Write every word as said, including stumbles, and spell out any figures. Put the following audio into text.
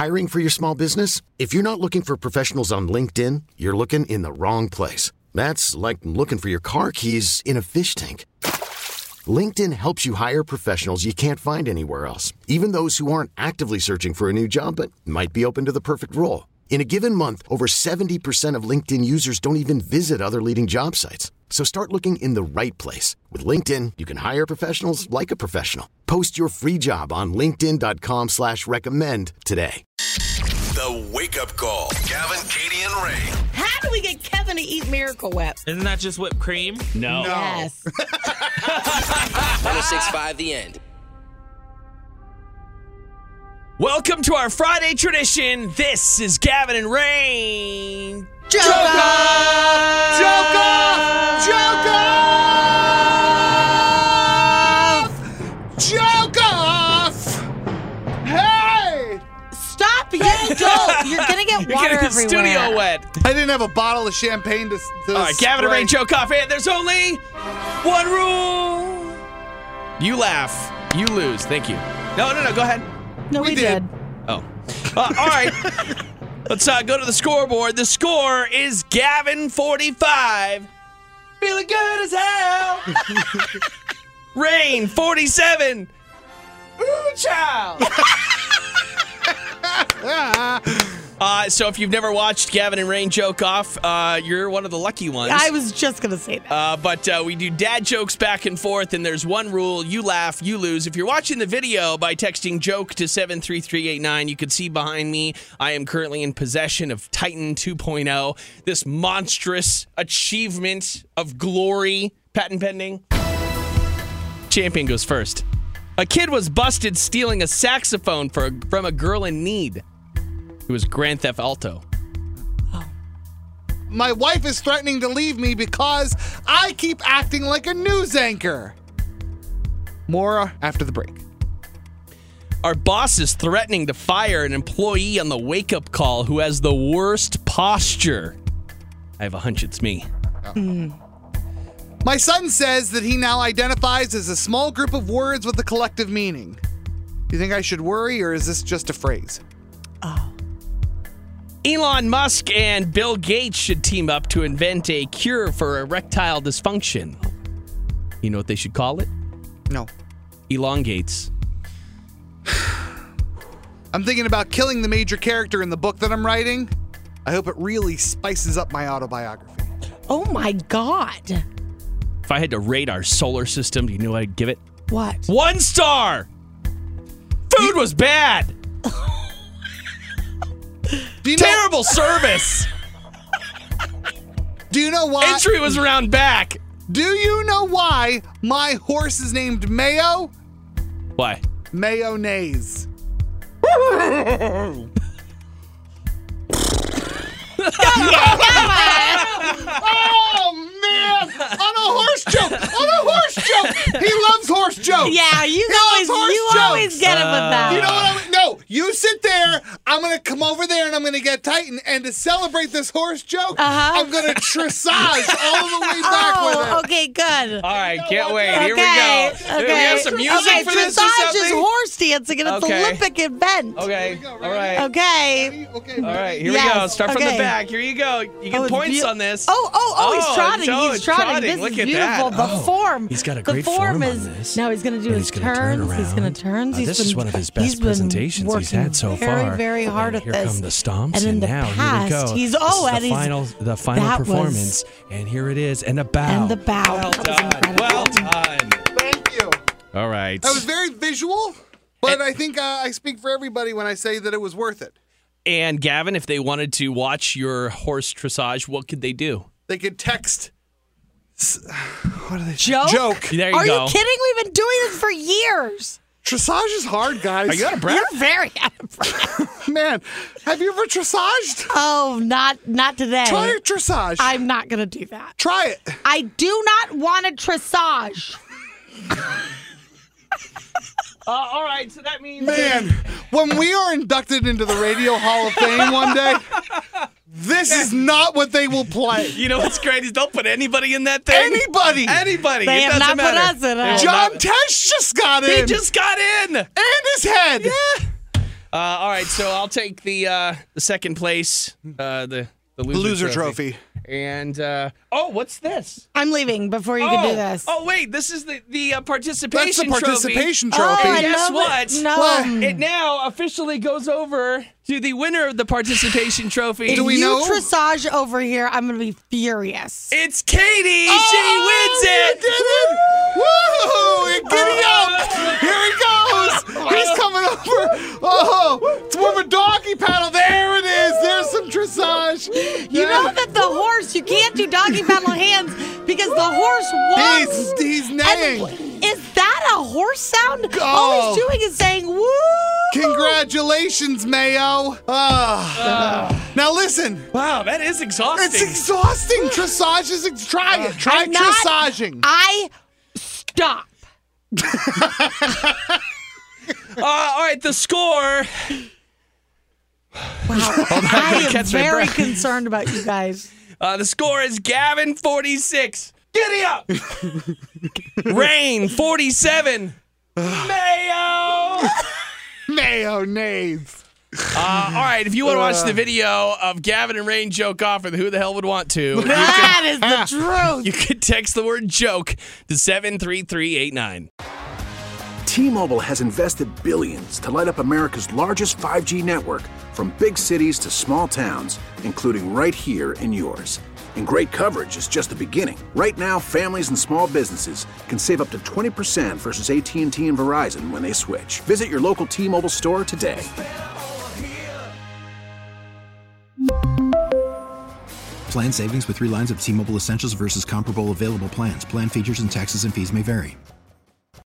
Hiring for your small business? If you're not looking for professionals on LinkedIn, you're looking in the wrong place. That's like looking for your car keys in a fish tank. LinkedIn helps you hire professionals you can't find anywhere else, even those who aren't actively searching for a new job but might be open to the perfect role. In a given month, over seventy percent of LinkedIn users don't even visit other leading job sites. So start looking in the right place. With LinkedIn, you can hire professionals like a professional. Post your free job on linkedin.com slash recommend today. The Wake Up Call. Gavin, Katie, and Ray. How do we get Kevin to eat Miracle Whip? Isn't that just whipped cream? No. No. Yes. one oh six point five The End. Welcome to our Friday tradition. This is Gavin and Rain. Joke Joke off! Joke off! Joke off! Hey! Stop! You don't. You're gonna get You're water getting the everywhere. studio wet. I didn't have a bottle of champagne to. to All right, Gavin and spray. Rain joke off. Hey, there's only one rule. You laugh, you lose. Thank you. No, no, no. Go ahead. No, we, We did. did. Oh. Uh, all right. Let's uh, go to the scoreboard. The score is Gavin forty-five. Feeling good as hell. Rain forty-seven. Ooh, child. uh, so if you've never watched Gavin and Rain joke off, uh, you're one of the lucky ones. I was just gonna say that. Uh, but uh, we do dad jokes back and forth, and there's one rule. You laugh, you lose. If you're watching the video by texting joke to seven three three eight nine, you can see behind me, I am currently in possession of Titan two point oh, this monstrous achievement of glory, patent pending. Champion goes first. A kid was busted stealing a saxophone for a, from a girl in need. It was Grand Theft Auto. My wife is threatening to leave me because I keep acting like a news anchor. More after the break. Our boss is threatening to fire an employee on the wake-up call who has the worst posture. I have a hunch it's me. My son says that he now identifies as a small group of words with a collective meaning. Do you think I should worry, or is this just a phrase? Elon Musk and Bill Gates should team up to invent a cure for erectile dysfunction. You know what they should call it? No. Elongates. I'm thinking about killing the major character in the book that I'm writing. I hope it really spices up my autobiography. Oh my God! If I had to rate our solar system, do you know what I'd give it? What? One star! Food was bad! Do you know, Terrible service! do you know why? Entry was around back! Do you know why my horse is named Mayo? Why? Mayonnaise. Oh man! On a horse joke! On a horse joke! He loves horse jokes! Yeah, you He always, loves horse you jokes. always get him with that. You know what I'm No, you sit there. I'm gonna come over there and I'm gonna get Titan, and to celebrate this horse joke, Uh-huh. I'm gonna trissage all the way back with Oh, it. okay, good. All right, can't wait. Here we Okay, go. okay. Do we have some music okay, for this or dressage is something? horse dancing, and it's Okay. an Olympic event. Okay, go, all ready? right. Okay. Okay, All right, here Yes, we go. Start from the okay. back. Here you go. You get Oh, it's points beau- on this. Oh, oh, oh, he's trotting. Joe, he's it's trotting. This Look is at beautiful. that. The Oh, form. he's got a the great form form on is, this. Now he's going to do And his he's gonna turn turns. He's going around. to turns. Uh, He's this been, is one of his best he's been presentations he's had so working far. Very, very hard And at here this. come the stomps, And in the now past, here we go. he's oh, This and is he's the final, the final that was- performance, and here it is, and a bow. and the bow. Well That was done. incredible. Well done. Thank you. All right. That was very visual, but I think uh, I speak for everybody when I say that it was worth it. And Gavin, if they wanted to watch your horse dressage, what could they do? They could text. s- What are they? Joke? Joke. There you Are go. you kidding? We've been doing this for years. Dressage is hard, guys. Are you out of breath? You're very out of breath. Man, have you ever dressaged? Oh, not not today. Try a dressage. I'm not going to do that. Try it. I do not want a dressage. Uh, all right, so that means... Man, when we are inducted into the Radio Hall of Fame one day, this is not what they will play. You know what's great is they'll put anybody in that thing. Anybody. Anybody. They it have doesn't not put matter. us in They it. will John not- Tesh just got in. He just got in. and his head. Yeah. Uh, all right, so I'll take the uh, the second place, uh, the the loser, Loser trophy. And uh, oh, what's this? I'm leaving before you oh, can do this. Oh wait, this is the the uh, participation That's the participation trophy. Oh, And I guess love what? it. No. What? It now officially goes over to the winner of the participation trophy. If Do we you know? dressage over here, I'm going to be furious. It's Katie. Oh, she wins it. You did it! Woo! Giddy up! Here he goes! He's coming over! Oh! It's more of a doggy paddle. There it is! There's some dressage. You know that the horse, you can't do doggy paddle hands because the horse walks. He's, he's And neighing. is that a horse sound? Oh. All he's doing is saying, woo! Congratulations, Mayo. Ah. Now listen. Wow, that is exhausting. It's exhausting. Dressage is ex- try it. Try I'm not- dressaging. I stop. uh, all right, the score. Wow. I am catch my very breath. concerned about you guys. Uh, the score is Gavin forty-six. Giddy up. Rain forty-seven. Mayo. Mayo nays. Uh, all right, if you want to watch the video of Gavin and Rain joke off, or the who the hell would want to, That is the truth. you could text the word joke to seven three three eight nine. T-Mobile has invested billions to light up America's largest five G network, from big cities to small towns, including right here in yours. And great coverage is just the beginning. Right now, families and small businesses can save up to twenty percent versus A T and T and Verizon when they switch. Visit your local T-Mobile store today. Plan savings with three lines of T-Mobile Essentials versus comparable available plans. Plan features and taxes and fees may vary.